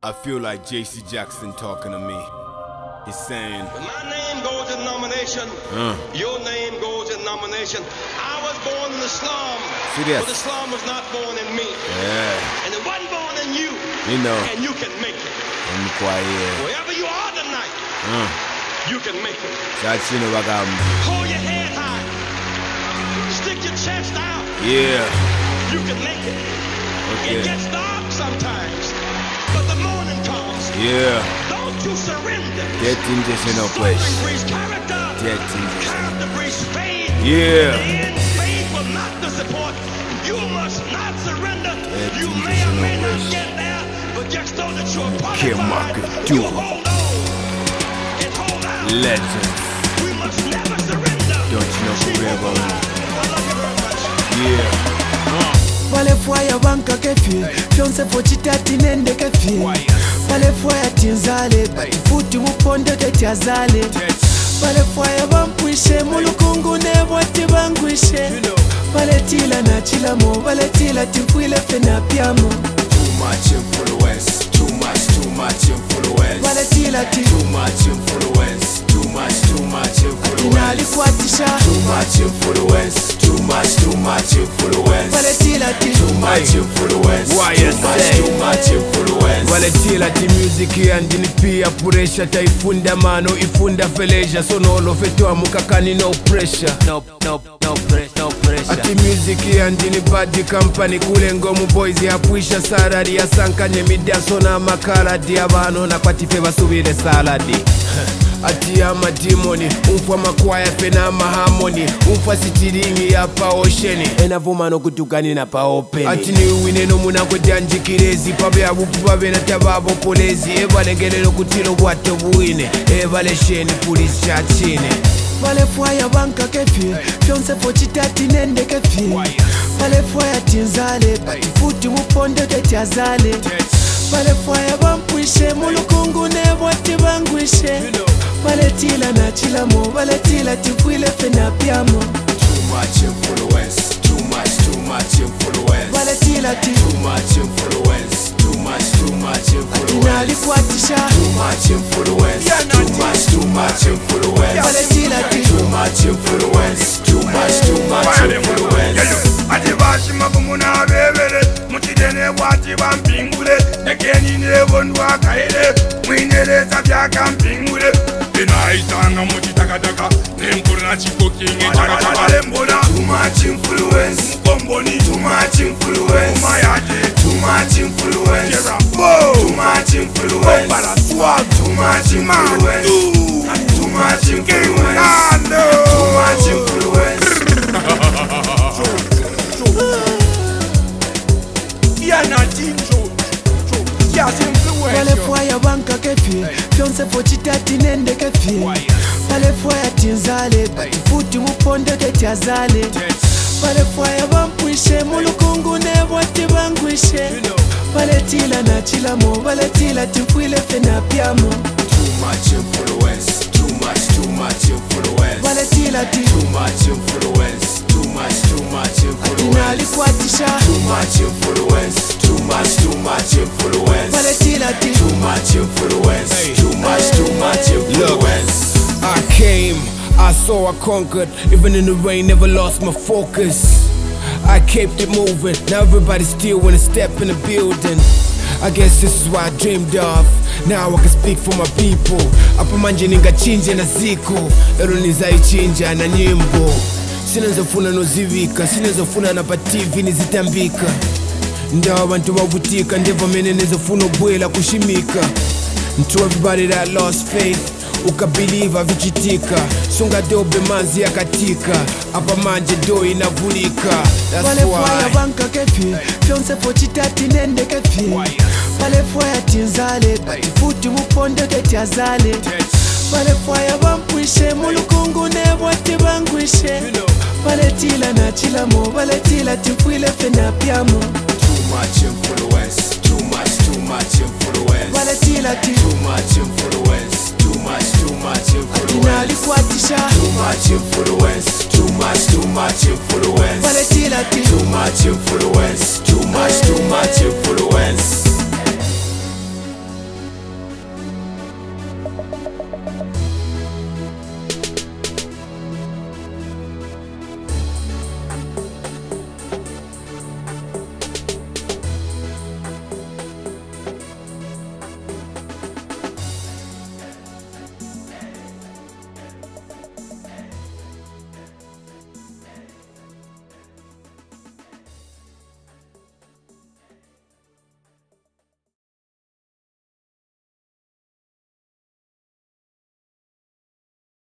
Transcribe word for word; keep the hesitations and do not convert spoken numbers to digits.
I feel like J C Jackson talking to me. He's saying, when my name goes in nomination, uh. your name goes in nomination. I was born in the slum, but the slum was not born in me. Yeah. And it wasn't born in you. You know. And you can make it. I'm quiet. Wherever you are tonight, uh. you can make it. Hold your head high. Stick your chest out. Yeah. You can make it. Okay. It gets dark sometimes, but the morning comes. Yeah. Don't you surrender. That thing just in no place. Character. That thing just character breeds faith. Yeah. And faith will not disappoint. You must not surrender. That you may or may not get there, but just know that you're qualified. You hold on and hold out. Legend. We must never surrender. Don't you know forever? I love you very much. Yeah. Uh. Pale fwaya banka kefi Fyonse pochitati nende kefi Pale fwaya tinzale Futi muponde teti azale Pale fwaya bampuishe Mulukungu nebwati bangwishe Pale tila na chila mo Pale tila timpuile fena piamo. Too much influence Too much, too much influence Pale tila ti Too much influence Too much, too much influence Atina alikuatisha Too much influence Too much, too much influence Pale tila ti Too much influence Too much, too much influence Pale tila ti music yandini pia puresha Taifunda mano ifunda feleja Sonolo fetu amukakani no pressure No, no, no pressure, no pressure Ati music yandini bad company Kule ngomu boys yapuisha sarari ya sankanye midaso na makala Diabano na patife basubire saladi Ati ama demoni, umfwa makwaya fena mahamoni Umfwa sitiringi ya pa osheni Enavuma no kutukani na pa openi Ati ni uwine no muna kujanji kirezi Pabe abupu pabe na tababo polezi Eva lengelelo kutilo wato buine Eva lesheni polisi chachine Pale fwaya banka kefi Fyonse pochitati nende kefi Pale fwaya tinzale Futi muponde teti azale Pale fwaya bampuishe Mulukungu nebwati bangwishe Pale tila na chila mo Pale tila timpuile fena piamo. Too much influence Too much, too much influence Pale tila ti Too much influence Too much, too much influence Atina alikuatisha Too much influence Too much, too much influence Pale tila ti Too much influence Too much, too much influence Ati bashima kumuna bebele Mutidene wati bampingule Nekeni nebo ndwa kaile Mwineleza vyaka mpingule Inaitanga mutitakataka Nemkurna chiko kingi Chakataka mbona Too much influence Mkomboni Too much influence Umayade Too much influence Jerambo Too much influence Opala swag Too much influence Too much influence Too much influence Pale fwaya banka kefi Fyonse pochitati nende kefi Pale fwaya tinzale Futi muponde teti azale Pale fwaya bampuishe Mulukungu nebwati bangwishe Pale tila na chila mo Pale tila timpuile fena piamo. Too much influence Too much, too much influence Pale tila ti Too much influence Too much, too much Atina influence alikuatisha Too much influence Too much, too much influence Pale tila ti Too much influence Too much, too much influence I came, I saw, I conquered. Even in the rain, never lost my focus. I kept it moving. Now everybody still wanna step in the building. I guess this is what I dreamed of. Now I can speak for my people. Hapa manje ningachinja na ziko ero nizaichinja na nyimbo. Sinazofuna nozivika, sinazofuna na pa T V nizitambika. Ndawa abantu bavutika, ndevo mene nezofuna ubwela kushimika. To everybody that lost faith, ukabiliva vichitika. Sunga dobe manzi ya katika. Hapa manje do inavulika. That's Pale fwaya why banka kefi Fyonse pochitati nende kefi Pale fwaya tinzale Futi muponde teti azale Pale fwaya bampuishe Mulukungu nebwati bangwishe Pale tila na chila mo Pale tila timpuile fena piamo. Too much influence Too much, too much influence Pale tila ti Too much influence Too much, too much Atina influence alikuatisha Too much influence Too much, too much influence Pale tila ti Too much influence Too much, too much influence